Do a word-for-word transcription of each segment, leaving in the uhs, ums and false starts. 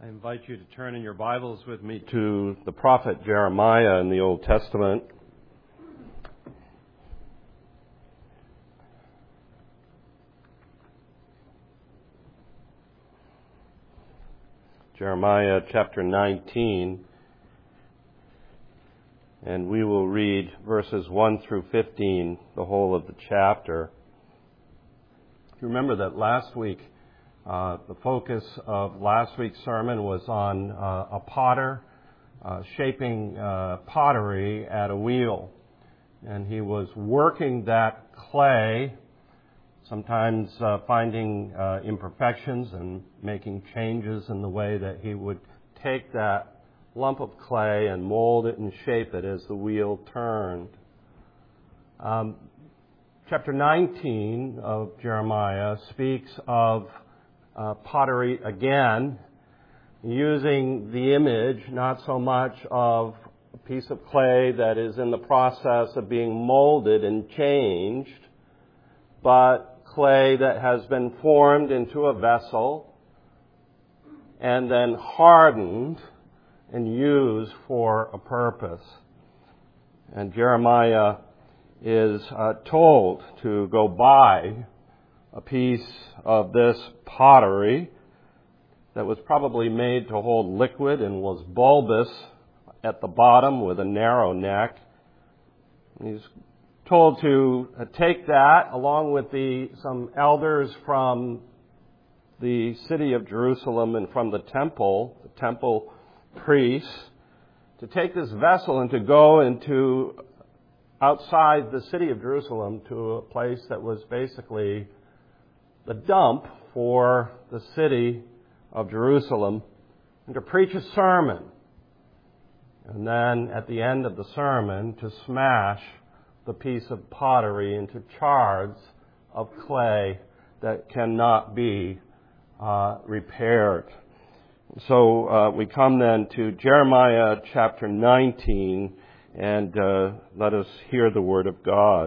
I invite you to turn in your Bibles with me to the prophet Jeremiah in the Old Testament. Jeremiah chapter nineteen, and we will read verses one through fifteen, the whole of the chapter. You remember that last week, Uh, the focus of last week's sermon was on uh, a potter uh, shaping uh, pottery at a wheel. And he was working that clay, sometimes uh, finding uh, imperfections and making changes in the way that he would take that lump of clay and mold it and shape it as the wheel turned. Um, chapter nineteen of Jeremiah speaks of Uh, pottery again, using the image not so much of a piece of clay that is in the process of being molded and changed, but clay that has been formed into a vessel and then hardened and used for a purpose. And Jeremiah is uh, told to go buy a piece of this pottery that was probably made to hold liquid and was bulbous at the bottom with a narrow neck. He's told to take that along with the some elders from the city of Jerusalem and from the temple, the temple priests, to take this vessel and to go into outside the city of Jerusalem to a place that was basically the dump for the city of Jerusalem, and to preach a sermon. And then at the end of the sermon, to smash the piece of pottery into shards of clay that cannot be uh, repaired. So uh, we come then to Jeremiah chapter nineteen, and uh, let us hear the word of God.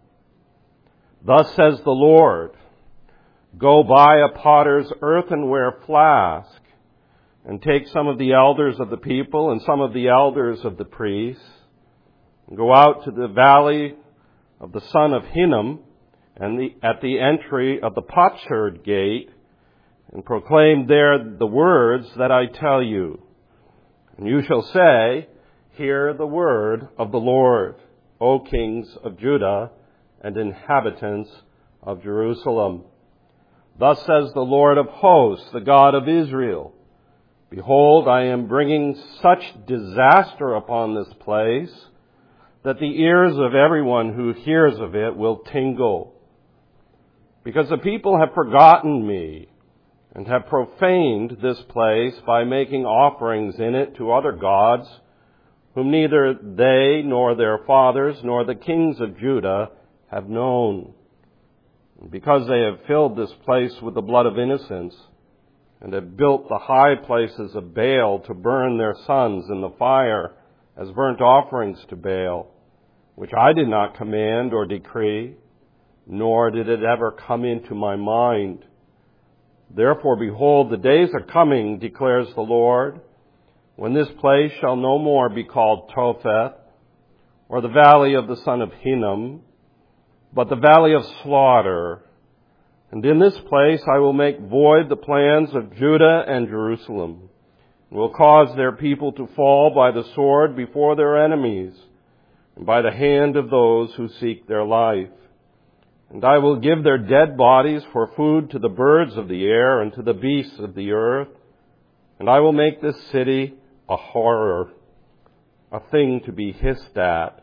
Thus says the Lord, go buy a potter's earthenware flask, and take some of the elders of the people and some of the elders of the priests, and go out to the valley of the son of Hinnom, and the, at the entry of the potsherd gate, and proclaim there the words that I tell you. And you shall say, hear the word of the Lord, O kings of Judah and inhabitants of Jerusalem. Thus says the Lord of hosts, the God of Israel, behold, I am bringing such disaster upon this place that the ears of everyone who hears of it will tingle. Because the people have forgotten me and have profaned this place by making offerings in it to other gods, whom neither they nor their fathers nor the kings of Judah have known. Because they have filled this place with the blood of innocents, and have built the high places of Baal to burn their sons in the fire as burnt offerings to Baal, which I did not command or decree, nor did it ever come into my mind. Therefore, behold, the days are coming, declares the Lord, when this place shall no more be called Topheth, or the valley of the son of Hinnom, but the valley of slaughter. And in this place I will make void the plans of Judah and Jerusalem, and will cause their people to fall by the sword before their enemies, and by the hand of those who seek their life. And I will give their dead bodies for food to the birds of the air and to the beasts of the earth, and I will make this city a horror, a thing to be hissed at.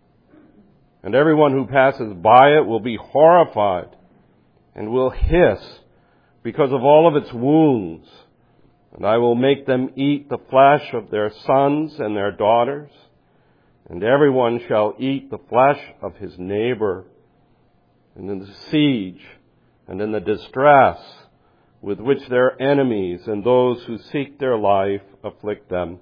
And everyone who passes by it will be horrified and will hiss because of all of its wounds. And I will make them eat the flesh of their sons and their daughters, and everyone shall eat the flesh of his neighbor. And in the siege and in the distress with which their enemies and those who seek their life afflict them.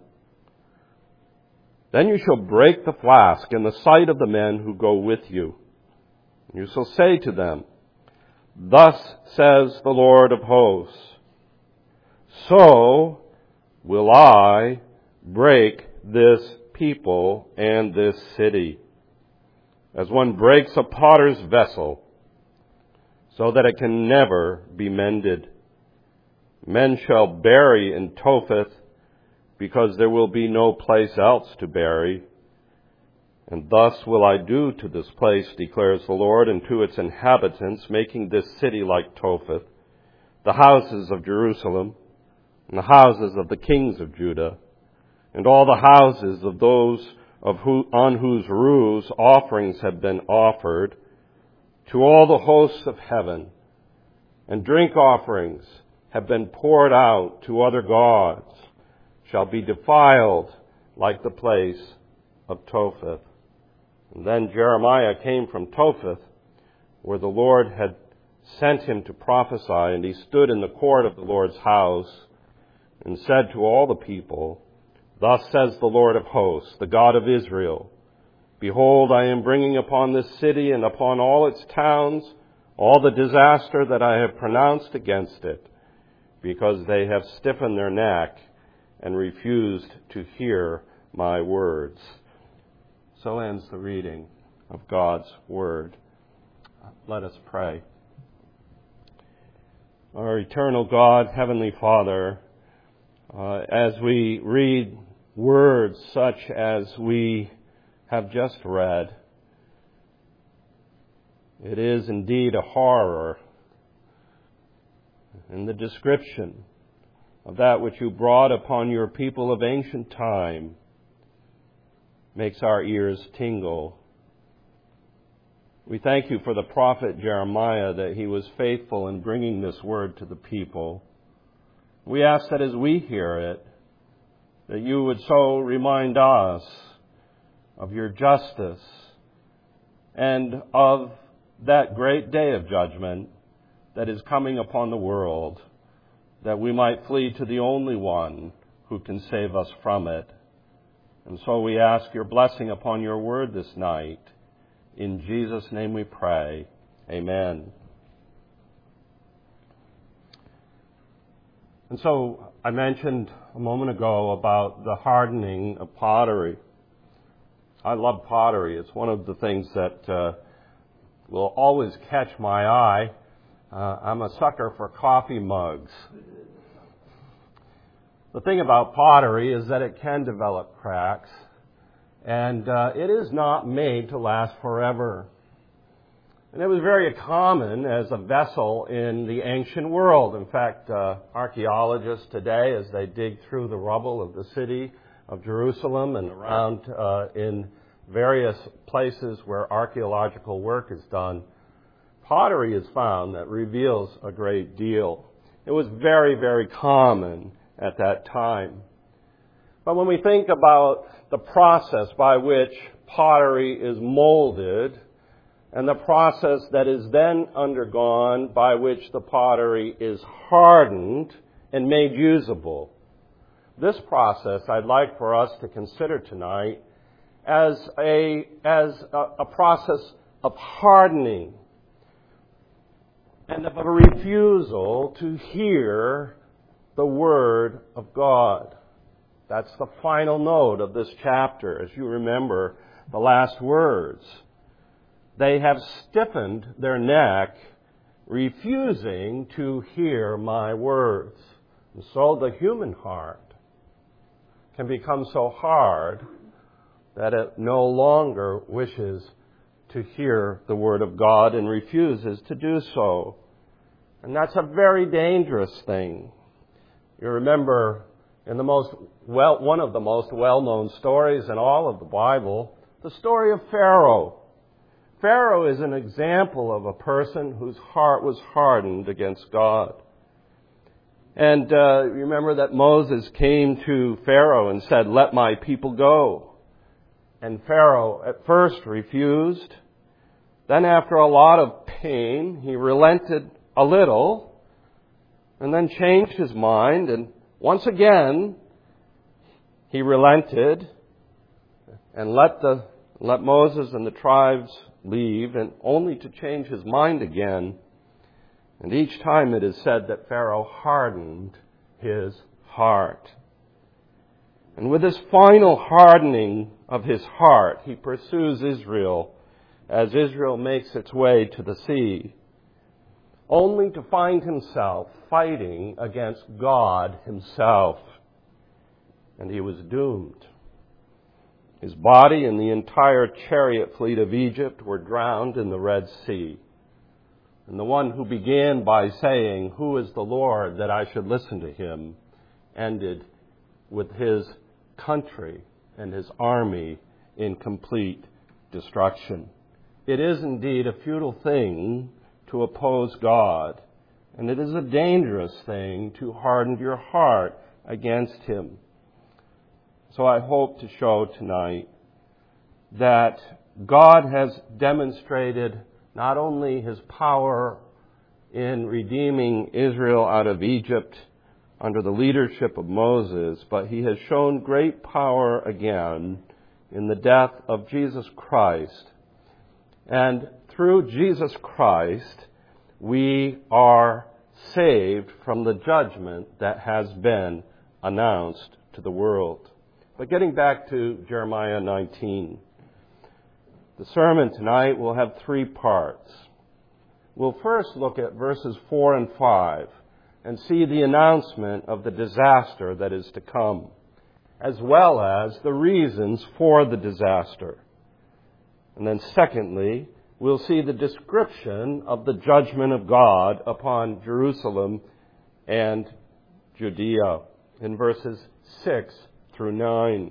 Then you shall break the flask in the sight of the men who go with you. You shall say to them, thus says the Lord of hosts, so will I break this people and this city, as one breaks a potter's vessel, so that it can never be mended. Men shall bury in Topheth, because there will be no place else to bury. And thus will I do to this place, declares the Lord, and to its inhabitants, making this city like Topheth, the houses of Jerusalem, and the houses of the kings of Judah, and all the houses of those of who, on whose roofs offerings have been offered, to all the hosts of heaven, and drink offerings have been poured out to other gods, shall be defiled like the place of Topheth. And then Jeremiah came from Topheth, where the Lord had sent him to prophesy, and he stood in the court of the Lord's house, and said to all the people, Thus says the Lord of hosts, the God of Israel, Behold, I am bringing upon this city and upon all its towns all the disaster that I have pronounced against it, because they have stiffened their neck and refused to hear my words. So ends the reading of God's Word. Let us pray. Our eternal God, Heavenly Father, uh, as we read words such as we have just read, it is indeed a horror in the description of that which you brought upon your people of ancient time. Makes our ears tingle. We thank you for the prophet Jeremiah, that he was faithful in bringing this word to the people. We ask that as we hear it, that you would so remind us of your justice and of that great day of judgment that is coming upon the world, that we might flee to the only one who can save us from it. And so we ask your blessing upon your word this night. In Jesus' name we pray. Amen. And so I mentioned a moment ago about the hardening of pottery. I love pottery. It's one of the things that uh, will always catch my eye. Uh, I'm a sucker for coffee mugs. The thing about pottery is that it can develop cracks, and uh, it is not made to last forever. And it was very common as a vessel in the ancient world. In fact, uh, archaeologists today, as they dig through the rubble of the city of Jerusalem and around uh, in various places where archaeological work is done, pottery is found that reveals a great deal. It was very, very common at that time. But when we think about the process by which pottery is molded and the process that is then undergone by which the pottery is hardened and made usable, this process I'd like for us to consider tonight as a, as a, a process of hardening and of a refusal to hear the Word of God. That's the final note of this chapter, as you remember the last words. They have stiffened their neck, refusing to hear my words. And so the human heart can become so hard that it no longer wishes to hear the Word of God and refuses to do so. And that's a very dangerous thing. You remember in the most well, one of the most well-known stories in all of the Bible, the story of Pharaoh. Pharaoh is an example of a person whose heart was hardened against God. And uh, you remember that Moses came to Pharaoh and said, "Let my people go." And Pharaoh at first refused. Then after a lot of pain, he relented a little, and then changed his mind, and once again he relented and let the let Moses and the tribes leave, and only to change his mind again. And each time it is said that Pharaoh hardened his heart. And with this final hardening of his heart, he pursues Israel as Israel makes its way to the sea, only to find himself fighting against God himself. And he was doomed. His body and the entire chariot fleet of Egypt were drowned in the Red Sea. And the one who began by saying, "Who is the Lord that I should listen to him?" ended with his country and his army in complete destruction. It is indeed a futile thing to oppose God, and it is a dangerous thing to harden your heart against him. So I hope to show tonight that God has demonstrated not only his power in redeeming Israel out of Egypt under the leadership of Moses, but he has shown great power again in the death of Jesus Christ. And through Jesus Christ, we are saved from the judgment that has been announced to the world. But getting back to Jeremiah nineteen, the sermon tonight will have three parts. We'll first look at verses four and five and see the announcement of the disaster that is to come, as well as the reasons for the disaster. And then secondly, we'll see the description of the judgment of God upon Jerusalem and Judea in verses six through nine.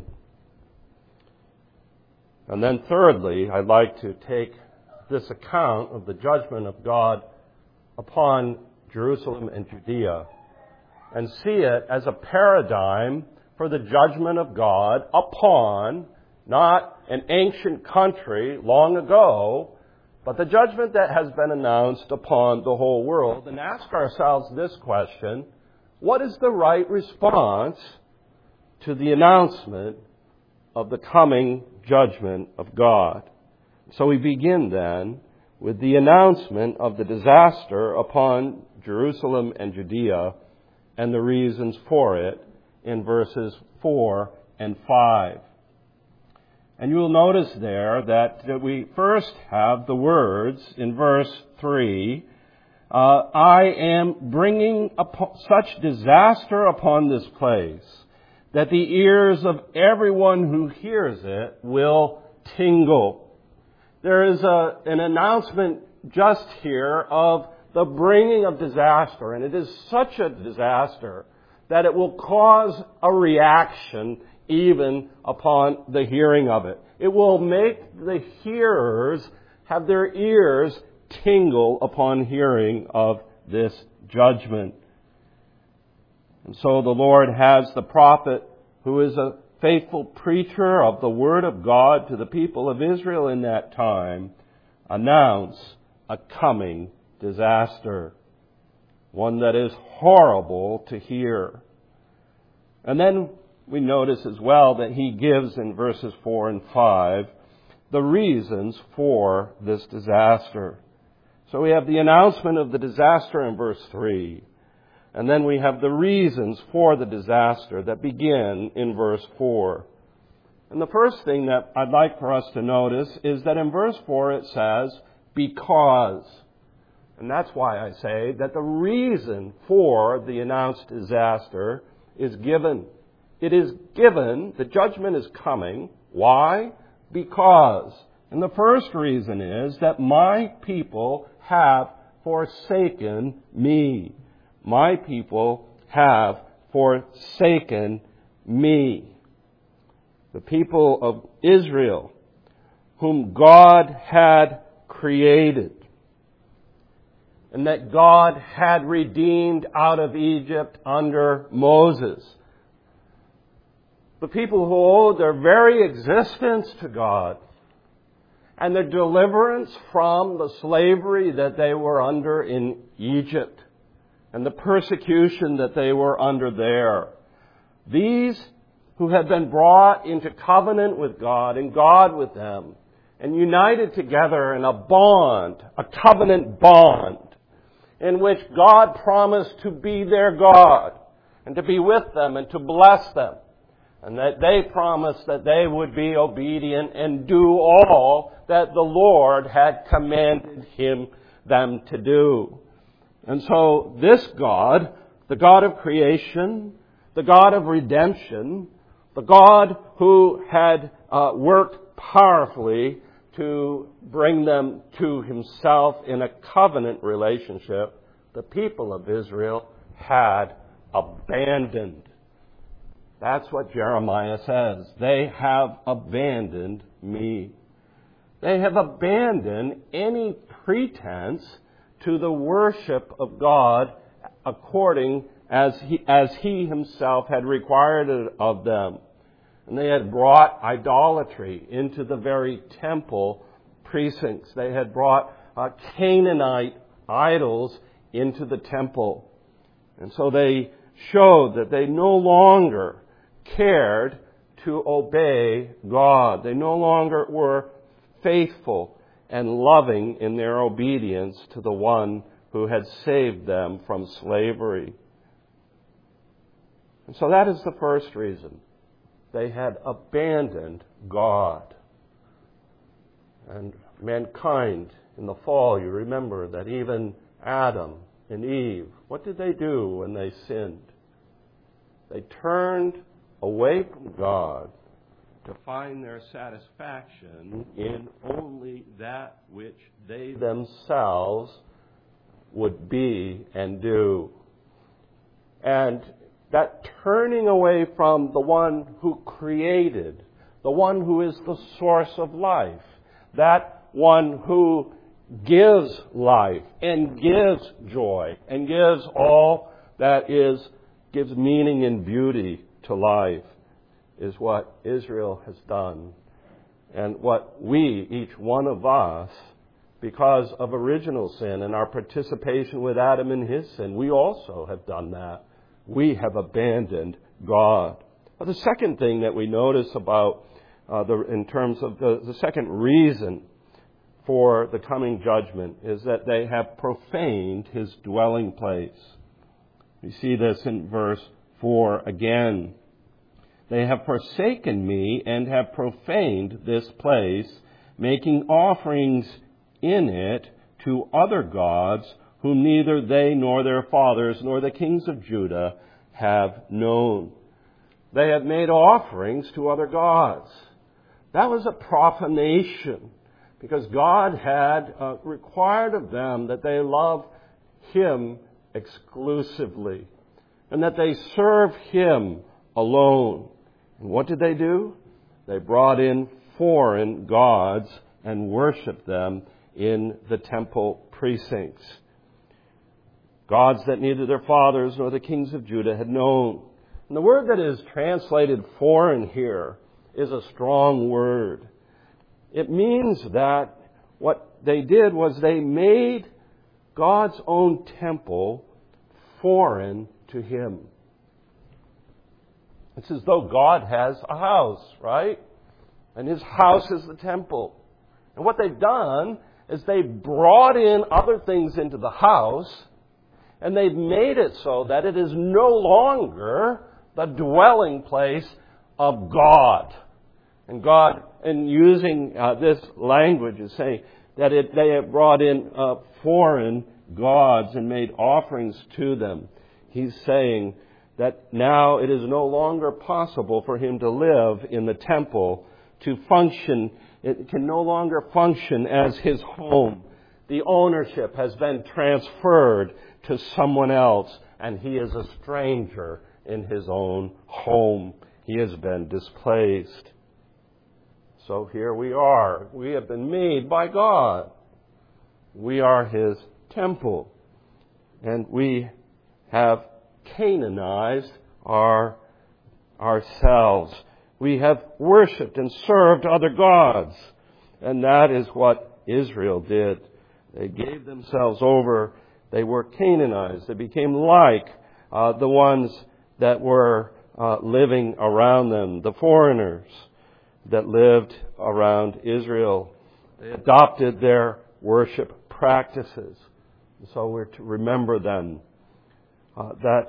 And then thirdly, I'd like to take this account of the judgment of God upon Jerusalem and Judea and see it as a paradigm for the judgment of God upon not an ancient country long ago, but the judgment that has been announced upon the whole world, and ask ourselves this question: what is the right response to the announcement of the coming judgment of God? So we begin then with the announcement of the disaster upon Jerusalem and Judea and the reasons for it in verses four and five. And you will notice there that we first have the words in verse three, uh, I am bringing such disaster upon this place that the ears of everyone who hears it will tingle. There is a, an announcement just here of the bringing of disaster, and it is such a disaster that it will cause a reaction even upon the hearing of it. It will make the hearers have their ears tingle upon hearing of this judgment. And so the Lord has the prophet, who is a faithful preacher of the Word of God to the people of Israel in that time, announce a coming disaster, one that is horrible to hear. And then we notice as well that he gives in verses four and five the reasons for this disaster. So we have the announcement of the disaster in verse three. And then we have the reasons for the disaster that begin in verse four. And the first thing that I'd like for us to notice is that in verse four it says, because. And that's why I say that the reason for the announced disaster is given. It is given, the judgment is coming. Why? Because. And the first reason is that my people have forsaken me. My people have forsaken me. The people of Israel, whom God had created, and that God had redeemed out of Egypt under Moses. The people who owed their very existence to God, and their deliverance from the slavery that they were under in Egypt, and the persecution that they were under there. These who had been brought into covenant with God and God with them, and united together in a bond, a covenant bond, in which God promised to be their God and to be with them and to bless them. And that they promised that they would be obedient and do all that the Lord had commanded him them to do. And so this God, the God of creation, the God of redemption, the God who had uh, worked powerfully to bring them to himself in a covenant relationship, the people of Israel had abandoned. That's what Jeremiah says. They have abandoned me. They have abandoned any pretense to the worship of God according as he, as he himself had required it of them. And they had brought idolatry into the very temple precincts. They had brought uh, Canaanite idols into the temple. And so they showed that they no longer cared to obey God. They no longer were faithful and loving in their obedience to the one who had saved them from slavery. And so that is the first reason. They had abandoned God. And mankind in the fall, you remember that even Adam and Eve, what did they do when they sinned? They turned away from God to find their satisfaction in only that which they themselves would be and do. And that turning away from the one who created, the one who is the source of life, that one who gives life and gives joy and gives all that is, gives meaning and beauty to life, is what Israel has done. And what we, each one of us, because of original sin and our participation with Adam in his sin, we also have done that. We have abandoned God. Well, the second thing that we notice about, uh, the, in terms of the, the second reason for the coming judgment is that they have profaned his dwelling place. We see this in verse four again. They have forsaken me and have profaned this place, making offerings in it to other gods, whom neither they nor their fathers nor the kings of Judah have known. They have made offerings to other gods. That was a profanation, because God had uh, required of them that they love him exclusively and that they serve him alone. And what did they do? They brought in foreign gods and worshiped them in the temple precincts. Gods that neither their fathers nor the kings of Judah had known. And the word that is translated foreign here is a strong word. It means that what they did was they made God's own temple foreign to him. It's as though God has a house, right? And his house is the temple. And what they've done is they've brought in other things into the house, and they've made it so that it is no longer the dwelling place of God. And God, in using uh, this language, is saying that it, they have brought in uh, foreign gods and made offerings to them. He's saying that now it is no longer possible for him to live in the temple, to function. It can no longer function as his home. The ownership has been transferred to someone else, and he is a stranger in his own home. He has been displaced. So here we are. We have been made by God. We are his temple. And we have Canaanized our, ourselves. We have worshipped and served other gods. And that is what Israel did. They gave themselves over. They were Canaanized. They became like uh, the ones that were uh, living around them, the foreigners that lived around Israel. They adopted their worship practices. And so we're to remember then uh, that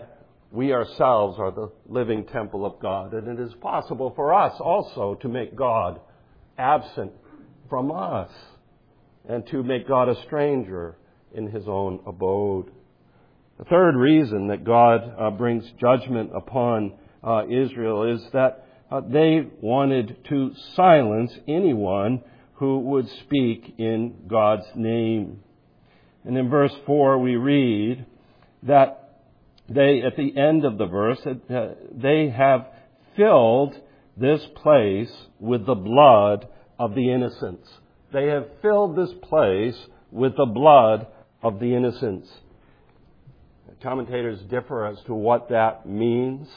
we ourselves are the living temple of God, and it is possible for us also to make God absent from us and to make God a stranger in his own abode. The third reason that God uh, brings judgment upon uh, Israel is that uh, they wanted to silence anyone who would speak in God's name. And in verse four we read that they, at the end of the verse, uh, they have filled this place with the blood of the innocents. They have filled this place with the blood of the innocents. Commentators differ as to what that means,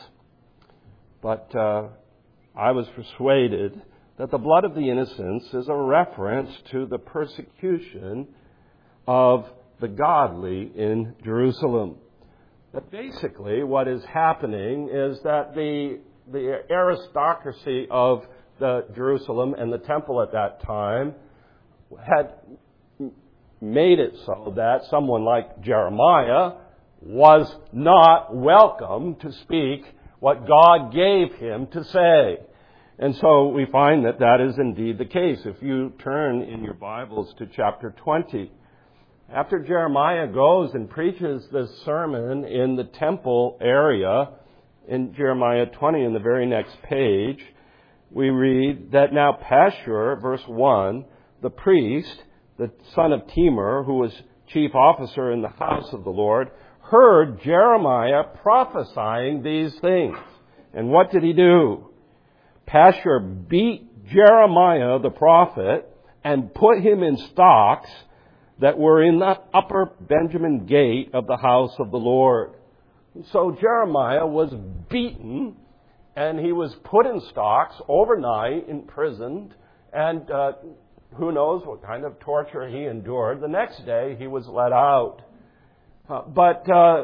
but uh, I was persuaded that the blood of the innocents is a reference to the persecution of the godly in Jerusalem. That basically what is happening is that the, the aristocracy of the Jerusalem and the temple at that time had made it so that someone like Jeremiah was not welcome to speak what God gave him to say. And so we find that that is indeed the case. If you turn in your Bibles to chapter twenty, after Jeremiah goes and preaches this sermon in the temple area, in Jeremiah twenty, in the very next page, we read that now Pashur, verse one, the priest, the son of Timur, who was chief officer in the house of the Lord, heard Jeremiah prophesying these things. And what did he do? Pashur beat Jeremiah the prophet and put him in stocks that were in the upper Benjamin gate of the house of the Lord. So Jeremiah was beaten, and he was put in stocks overnight, imprisoned, and uh, who knows what kind of torture he endured. The next day he was let out. Uh, but uh,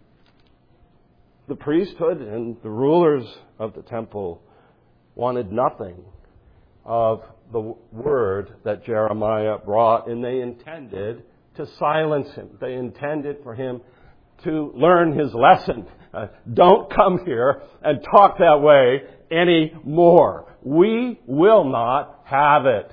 the priesthood and the rulers of the temple wanted nothing of the word that Jeremiah brought, and they intended to silence him. They intended for him to learn his lesson. Uh, don't come here and talk that way anymore. We will not have it.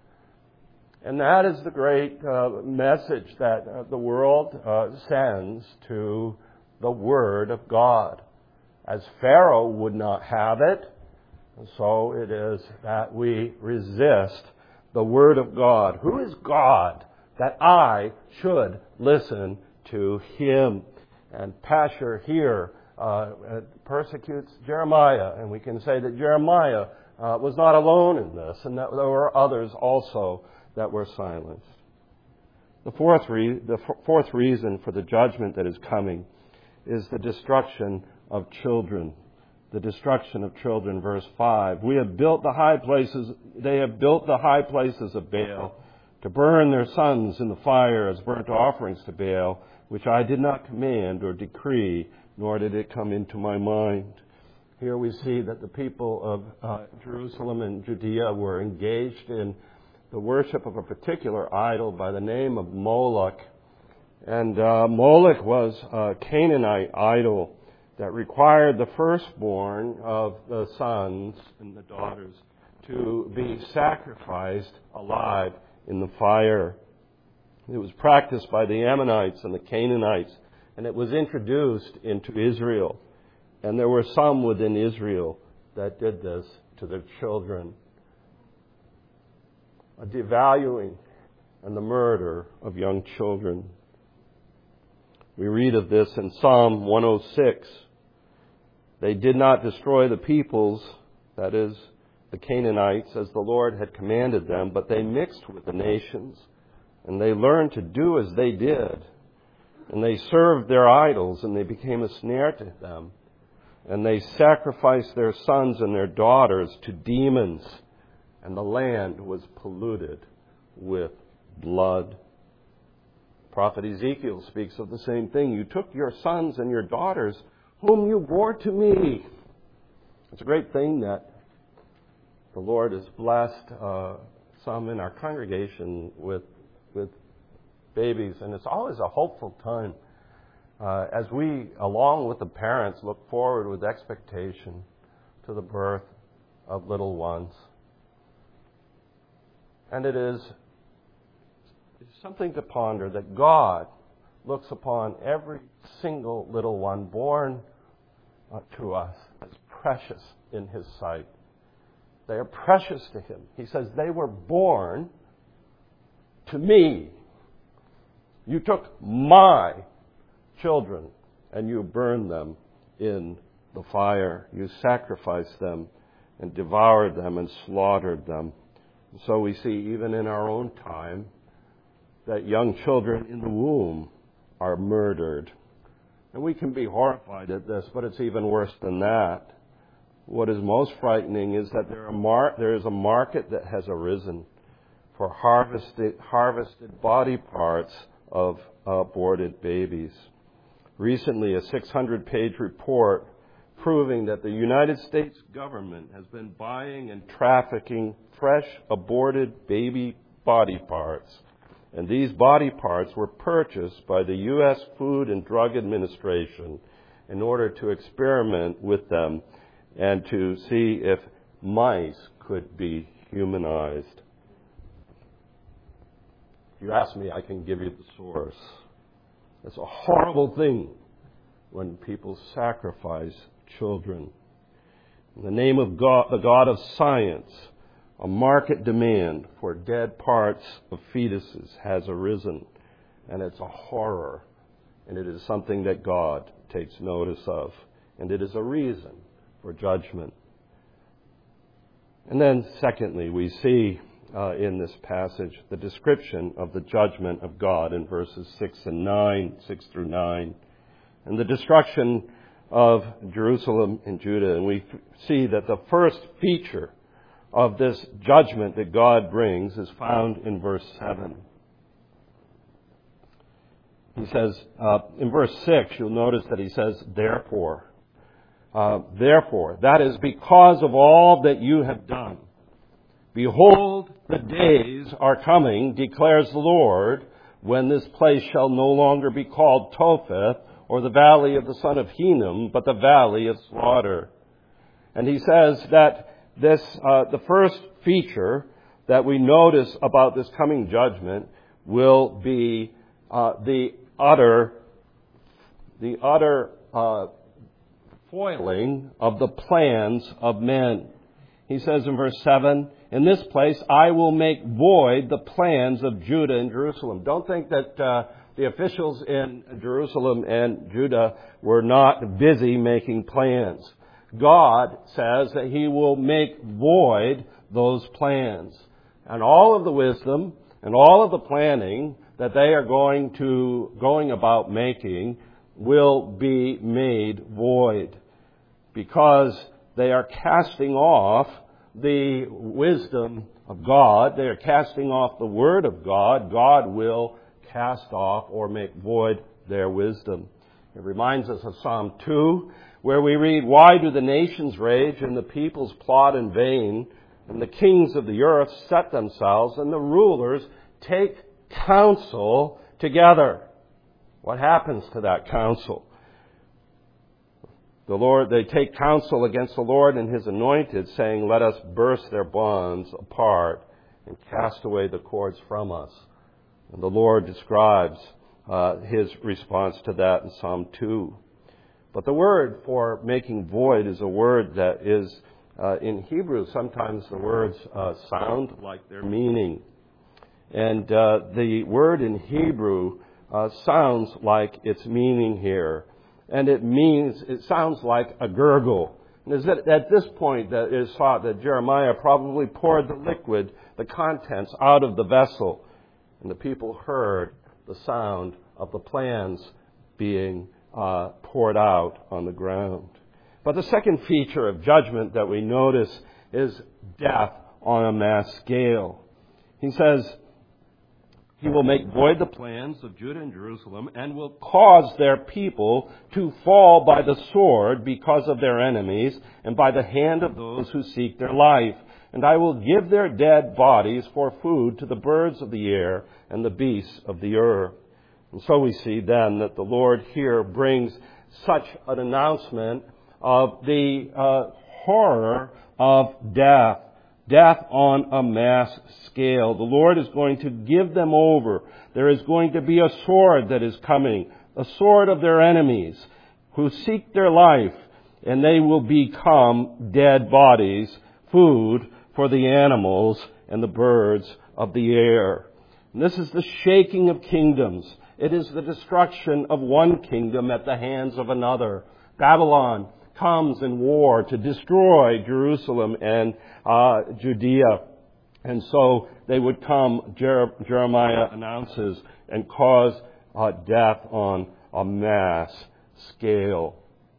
And that is the great uh, message that uh, the world uh, sends to the Word of God. As Pharaoh would not have it, so it is that we resist the Word of God. Who is God that I should listen to Him? And Pashur here uh, persecutes Jeremiah, and we can say that Jeremiah uh, was not alone in this, and that there were others also that were silenced. The fourth, re- the f- fourth reason for the judgment that is coming is the destruction of children. The destruction of children, verse five. We have built the high places, they have built the high places of Baal to burn their sons in the fire as burnt offerings to Baal, which I did not command or decree, nor did it come into my mind. Here we see that the people of uh, Jerusalem and Judea were engaged in the worship of a particular idol by the name of Moloch. And uh, Moloch was a Canaanite idol that required the firstborn of the sons and the daughters to be sacrificed alive in the fire. It was practiced by the Ammonites and the Canaanites, and it was introduced into Israel. And there were some within Israel that did this to their children. A devaluing and the murder of young children. We read of this in Psalm one oh six. They did not destroy the peoples, that is, the Canaanites, as the Lord had commanded them, but they mixed with the nations, and they learned to do as they did. And they served their idols, and they became a snare to them. And they sacrificed their sons and their daughters to demons, and the land was polluted with blood. Prophet Ezekiel speaks of the same thing. You took your sons and your daughters, whom you bore to me. It's a great thing that the Lord has blessed uh, some in our congregation with with babies, and it's always a hopeful time uh, as we, along with the parents, look forward with expectation to the birth of little ones. And it is something to ponder that God looks upon every single little one born uh, to us as precious in His sight. They are precious to Him. He says, they were born to me. You took my children and you burned them in the fire. You sacrificed them and devoured them and slaughtered them. And so we see even in our own time that young children in the womb are murdered. And we can be horrified at this, but it's even worse than that. What is most frightening is that there, are mar- there is a market that has arisen for harvested, harvested body parts of aborted babies. Recently, a six hundred page report proving that the United States government has been buying and trafficking fresh aborted baby body parts. And these body parts were purchased by the U S Food and Drug Administration in order to experiment with them and to see if mice could be humanized. If you ask me, I can give you the source. It's a horrible thing when people sacrifice children. In the name of God, the God of science, a market demand for dead parts of fetuses has arisen, and it's a horror, and it is something that God takes notice of, and it is a reason for judgment. And then, secondly, we see uh, in this passage the description of the judgment of God in verses six and nine, six through nine, and the destruction of Jerusalem and Judah. And we see that the first feature of this judgment that God brings is found in verse seven. He says, uh, in verse six, you'll notice that he says, therefore. Uh, therefore, that is because of all that you have done. Behold, the days are coming, declares the Lord, when this place shall no longer be called Topheth, or the valley of the son of Hinnom, but the valley of slaughter. And he says that this, uh, the first feature that we notice about this coming judgment will be uh, the utter, the utter uh, foiling of the plans of men. He says in verse seven, in this place I will make void the plans of Judah and Jerusalem. Don't think that uh, the officials in Jerusalem and Judah were not busy making plans. God says that He will make void those plans. And all of the wisdom and all of the planning that they are going to, going about making will be made void. Because they are casting off the wisdom of God. They are casting off the Word of God. God will cast off or make void their wisdom. It reminds us of Psalm two, where we read, why do the nations rage and the peoples plot in vain? And the kings of the earth set themselves and the rulers take counsel together. What happens to that counsel? The Lord, they take counsel against the Lord and His anointed, saying, let us burst their bonds apart and cast away the cords from us. And the Lord describes uh, His response to that in Psalm two. But the word for making void is a word that is, uh, in Hebrew, sometimes the words uh, sound like their meaning. And uh, the word in Hebrew uh, sounds like its meaning here. And it means, it sounds like a gurgle. And it's at this point that it is thought that Jeremiah probably poured the liquid, the contents, out of the vessel. And the people heard the sound of the plans being uh, poured out on the ground. But the second feature of judgment that we notice is death on a mass scale. He says, He will make void the plans of Judah and Jerusalem and will cause their people to fall by the sword because of their enemies and by the hand of those who seek their life. And I will give their dead bodies for food to the birds of the air and the beasts of the earth. And so we see then that the Lord here brings such an announcement of the uh, horror of death. Death on a mass scale. The Lord is going to give them over. There is going to be a sword that is coming, a sword of their enemies who seek their life, and they will become dead bodies, food for the animals and the birds of the air. And this is the shaking of kingdoms. It is the destruction of one kingdom at the hands of another. Babylon comes in war to destroy Jerusalem and uh, Judea. And so they would come, Jer- Jeremiah announces, and cause uh, death on a mass scale.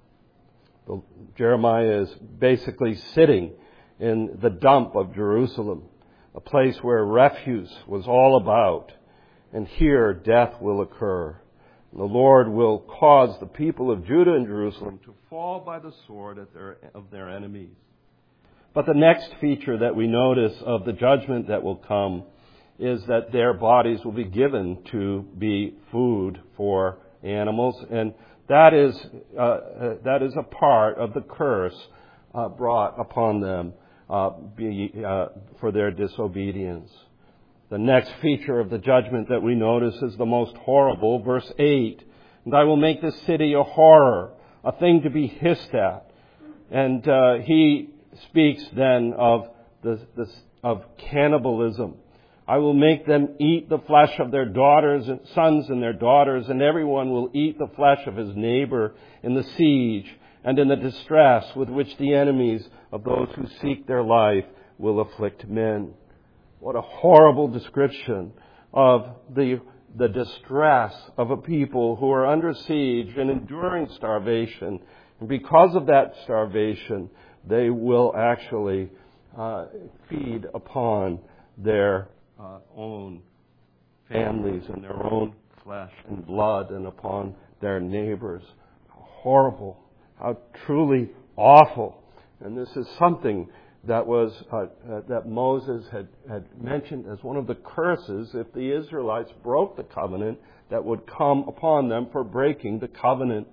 The, Jeremiah is basically sitting in the dump of Jerusalem, a place where refuse was all about. And here death will occur. The Lord will cause the people of Judah and Jerusalem to fall by the sword at their, of their enemies. But the next feature that we notice of the judgment that will come is that their bodies will be given to be food for animals, and that is uh, uh, that is a part of the curse uh, brought upon them uh, be, uh, for their disobedience. The next feature of the judgment that we notice is the most horrible, verse eight. And I will make this city a horror, a thing to be hissed at. And uh, he speaks then of the, the of cannibalism. I will make them eat the flesh of their daughters and sons and their daughters, and everyone will eat the flesh of his neighbor in the siege and in the distress with which the enemies of those who seek their life will afflict men. What a horrible description of the, the distress of a people who are under siege and enduring starvation. And because of that starvation, they will actually uh, feed upon their uh, own families and their own flesh and blood and upon their neighbors. How horrible. How truly awful. And this is something that was uh, uh, that Moses had, had mentioned as one of the curses if the Israelites broke the covenant that would come upon them for breaking the covenant.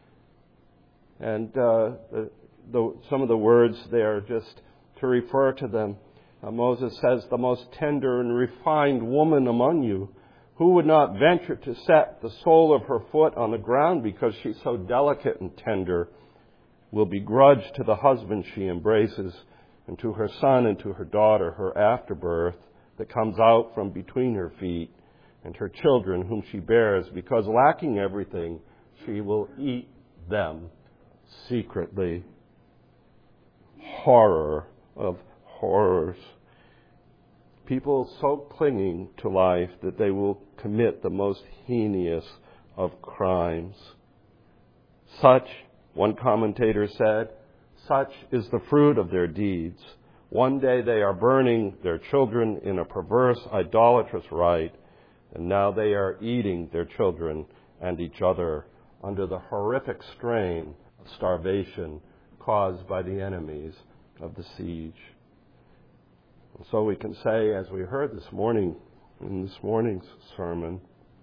And uh, the, the, some of the words there just to refer to them. Uh, Moses says, the most tender and refined woman among you, who would not venture to set the sole of her foot on the ground because she's so delicate and tender, will begrudge to the husband she embraces, and to her son and to her daughter her afterbirth that comes out from between her feet, and her children whom she bears, because lacking everything, she will eat them secretly. Horror of horrors. People so clinging to life that they will commit the most heinous of crimes. Such, one commentator said, such is the fruit of their deeds. One day they are burning their children in a perverse, idolatrous rite, and now they are eating their children and each other under the horrific strain of starvation caused by the enemies of the siege. And so we can say, as we heard this morning in this morning's sermon,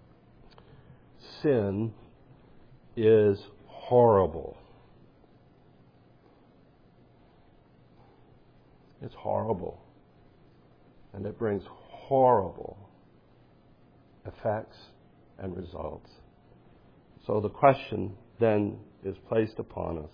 sin is horrible. It's horrible. And it brings horrible effects and results. So the question then is placed upon us.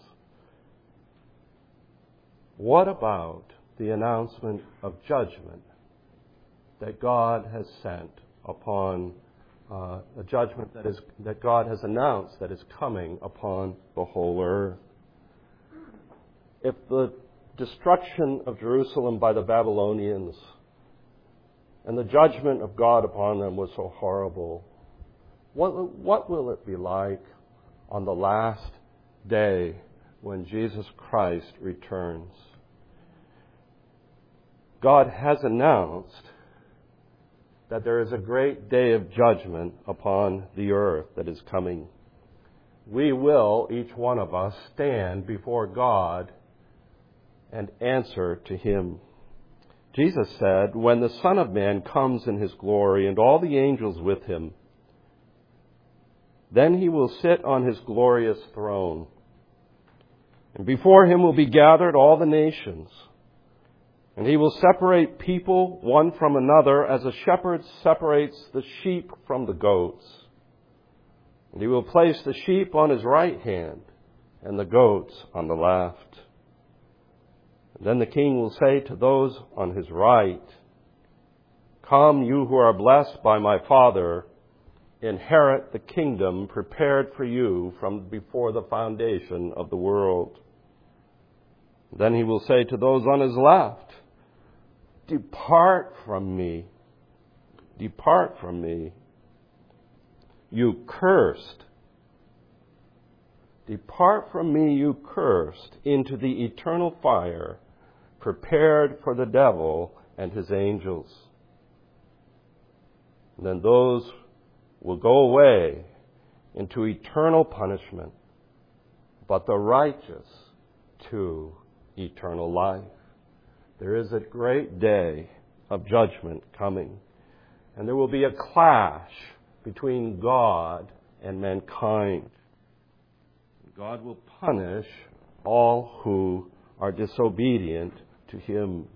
What about the announcement of judgment that God has sent upon uh, a judgment that is that God has announced that is coming upon the whole earth? If the destruction of Jerusalem by the Babylonians and the judgment of God upon them was so horrible, what, what will it be like on the last day when Jesus Christ returns? God has announced that there is a great day of judgment upon the earth that is coming. We will, each one of us, stand before God and answer to Him. Jesus said, when the Son of Man comes in His glory and all the angels with Him, Then he will sit on his glorious throne. And before him will be gathered all the nations. And he will separate people one from another as a shepherd separates the sheep from the goats. And he will place the sheep on his right hand and the goats on the left. And then the king will say to those on his right, "Come, you who are blessed by my Father, inherit the kingdom prepared for you from before the foundation of the world." Then he will say to those on his left, "Depart from me, depart from me, you cursed. Depart from me, you cursed, into the eternal fire prepared for the devil and his angels." And then those will go away into eternal punishment, but the righteous to eternal life. There is a great day of judgment coming, and there will be a clash between God and mankind. God will punish all who are disobedient to Him.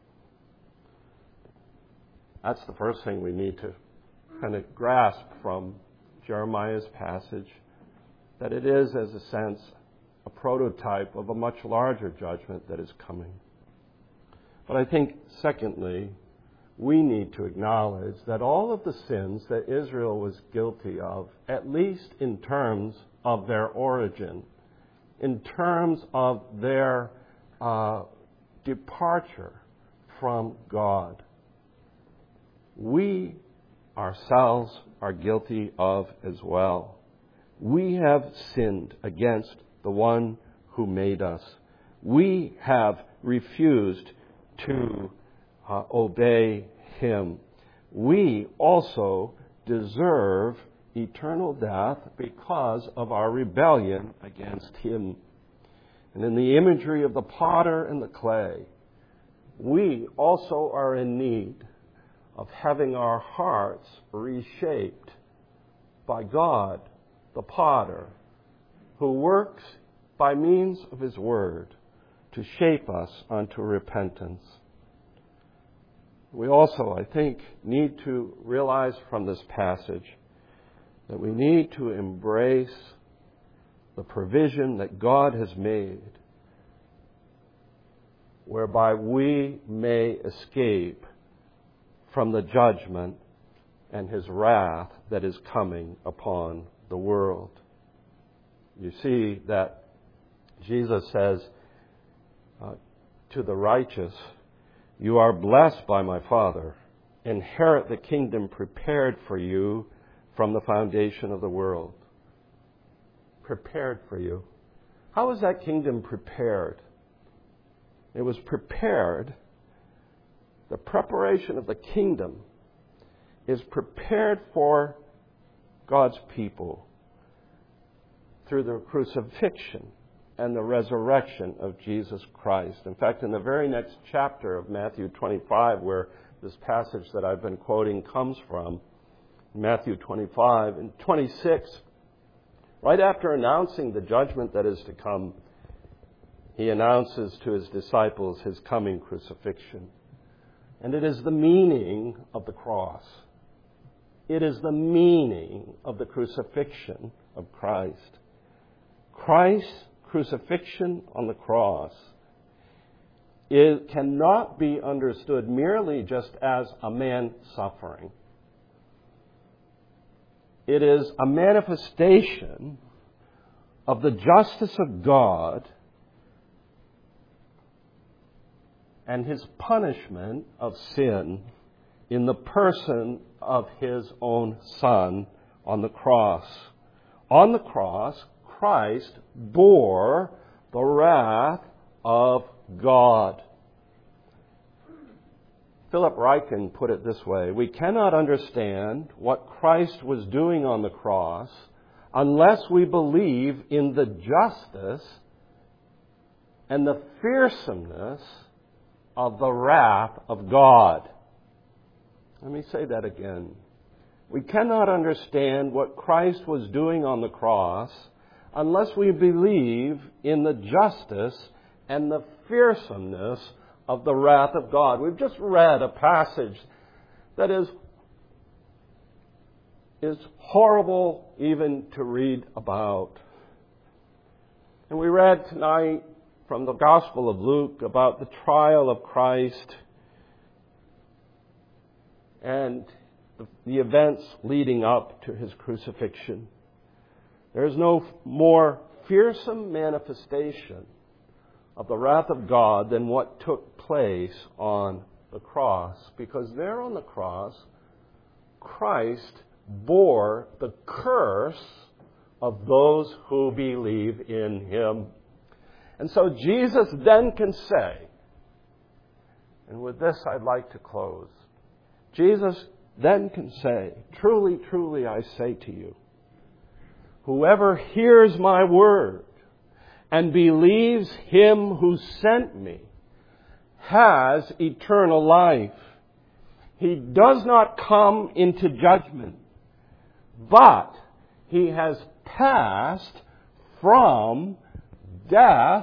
That's the first thing we need to kind of grasp from Jeremiah's passage, that it is, as a sense, a prototype of a much larger judgment that is coming. But I think, secondly, we need to acknowledge that all of the sins that Israel was guilty of, at least in terms of their origin, in terms of their uh, departure from God, we ourselves are guilty of as well. We have sinned against the one who made us. We have refused to uh, obey Him. We also deserve eternal death because of our rebellion against Him. And in the imagery of the potter and the clay, we also are in need of having our hearts reshaped by God, the potter, who works by means of His Word to shape us unto repentance. We also, I think, need to realize from this passage that we need to embrace the provision that God has made whereby we may escape from the judgment and His wrath that is coming upon the world. You see that Jesus says uh, to the righteous, "You are blessed by my Father. Inherit the kingdom prepared for you from the foundation of the world." Prepared for you. How was that kingdom prepared? It was prepared. The preparation of the kingdom is prepared for God's people through the crucifixion and the resurrection of Jesus Christ. In fact, in the very next chapter of Matthew twenty-five, where this passage that I've been quoting comes from, Matthew twenty-five and twenty-six, right after announcing the judgment that is to come, He announces to His disciples His coming crucifixion. And it is the meaning of the cross. It is the meaning of the crucifixion of Christ. Christ's crucifixion on the cross, it cannot be understood merely just as a man suffering. It is a manifestation of the justice of God and His punishment of sin in the person of His own Son on the cross. On the cross, Christ bore the wrath of God. Philip Ryken put it this way: we cannot understand what Christ was doing on the cross unless we believe in the justice and the fearsomeness of the wrath of God. Let me say that again. We cannot understand what Christ was doing on the cross unless we believe in the justice and the fearsomeness of the wrath of God. We've just read a passage that is, is horrible even to read about. And we read tonight from the Gospel of Luke about the trial of Christ and the events leading up to his crucifixion. There is no more fearsome manifestation of the wrath of God than what took place on the cross, because there on the cross, Christ bore the curse of those who believe in him. And so Jesus then can say, and with this I'd like to close, Jesus then can say, truly, truly I say to you, whoever hears my word and believes him who sent me has eternal life. He does not come into judgment, but he has passed from death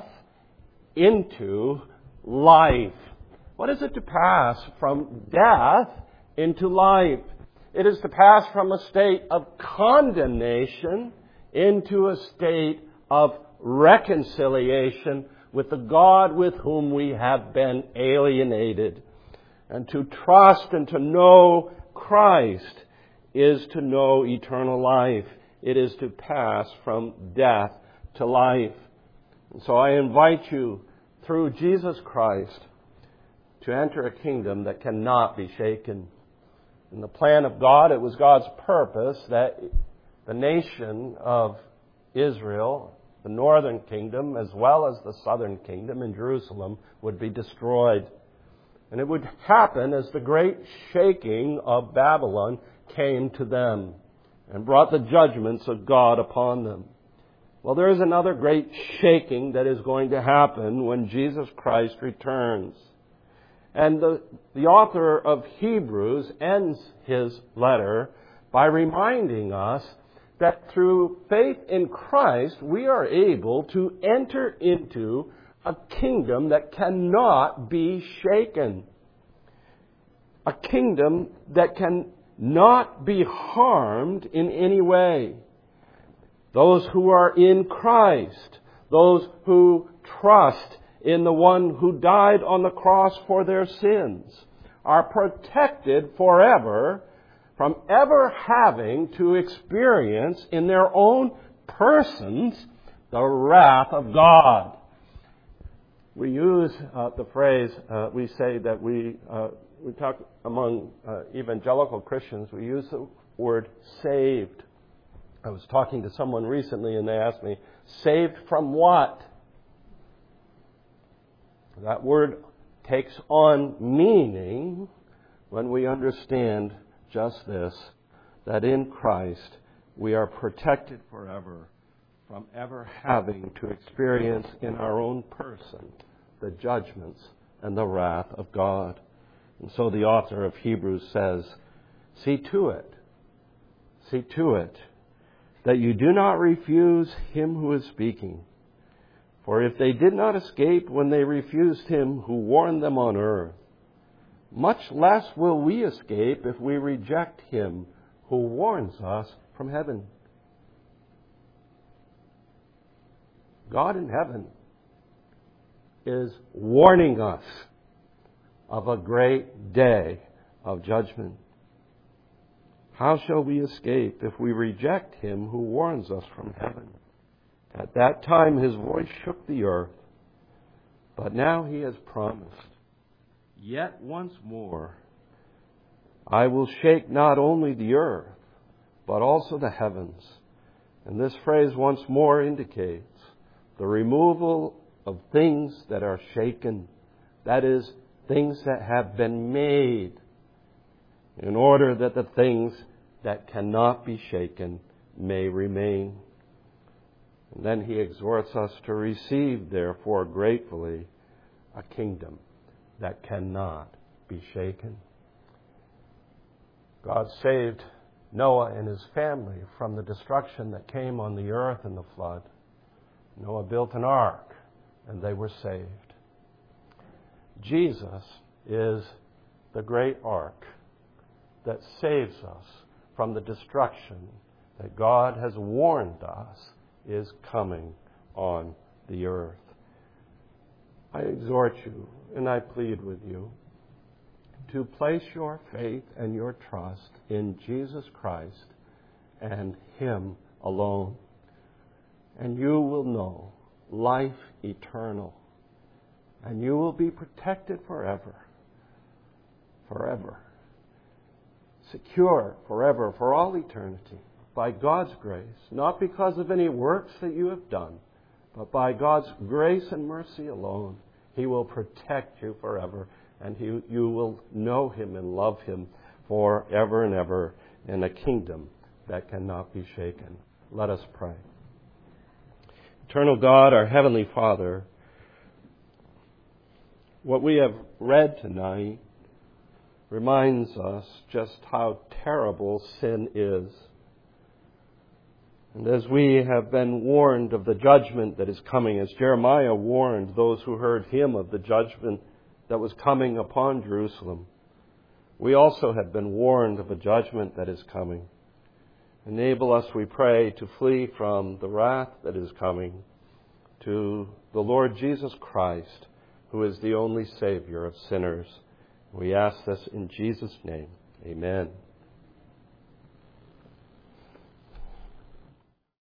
into life. What is it to pass from death into life? It is to pass from a state of condemnation into a state of reconciliation with the God with whom we have been alienated. And to trust and to know Christ is to know eternal life. It is to pass from death to life. And so I invite you, through Jesus Christ, to enter a kingdom that cannot be shaken. In the plan of God, it was God's purpose that the nation of Israel, the northern kingdom, as well as the southern kingdom in Jerusalem, would be destroyed. And it would happen as the great shaking of Babylon came to them and brought the judgments of God upon them. Well, there is another great shaking that is going to happen when Jesus Christ returns. And the, the author of Hebrews ends his letter by reminding us that through faith in Christ, we are able to enter into a kingdom that cannot be shaken. A kingdom that cannot be harmed in any way. Those who are in Christ, those who trust in the one who died on the cross for their sins, are protected forever from ever having to experience in their own persons the wrath of God. We use uh, the phrase, uh, we say that we, uh, we talk among uh, evangelical Christians, we use the word saved. I was talking to someone recently and they asked me, saved from what? That word takes on meaning when we understand just this, that in Christ we are protected forever from ever having to experience in our own person the judgments and the wrath of God. And so the author of Hebrews says, see to it, see to it, that you do not refuse him who is speaking. For if they did not escape when they refused him who warned them on earth, much less will we escape if we reject him who warns us from heaven. God in heaven is warning us of a great day of judgment. How shall we escape if we reject him who warns us from heaven? At that time his voice shook the earth, but now he has promised, yet once more I will shake not only the earth, but also the heavens. And this phrase once more indicates the removal of things that are shaken, that is, things that have been made, in order that the things that cannot be shaken may remain. And then he exhorts us to receive, therefore, gratefully, a kingdom that cannot be shaken. God saved Noah and his family from the destruction that came on the earth in the flood. Noah built an ark, and they were saved. Jesus is the great ark that saves us from the destruction that God has warned us is coming on the earth. I exhort you, and I plead with you, to place your faith and your trust in Jesus Christ and Him alone. And you will know life eternal. And you will be protected forever. Forever. Secure forever, for all eternity, by God's grace, not because of any works that you have done, but by God's grace and mercy alone. He will protect you forever, and you, you will know Him and love Him forever and ever in a kingdom that cannot be shaken. Let us pray. Eternal God, our Heavenly Father, what we have read tonight reminds us just how terrible sin is. And as we have been warned of the judgment that is coming, as Jeremiah warned those who heard him of the judgment that was coming upon Jerusalem, we also have been warned of a judgment that is coming. Enable us, we pray, to flee from the wrath that is coming to the Lord Jesus Christ, who is the only Savior of sinners. We ask this in Jesus' name. Amen.